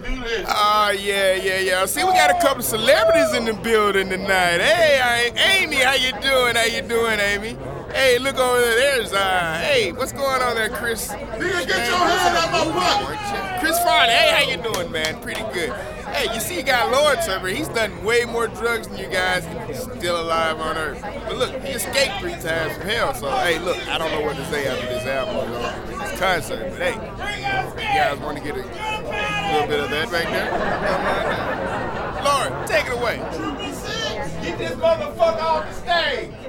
Oh, yeah. See, we got a couple of celebrities in the building tonight. Hey, Amy, how you doing, Amy? Hey, look over there. There's, hey, what's going on there, Chris? Nigga, get your hand out my pocket. Chris Farley, hey, how you doing, man? Pretty good. Hey, you see, you got Lawrence over here. He's done way more drugs than you guys, and he's still alive on Earth. But look, he escaped 3 times from hell. So, hey, look, I don't know what to say after this album, this concert. But hey, you guys want to get a little bit of that back there? Come on down. Lord, take it away. Get this motherfucker off the stage.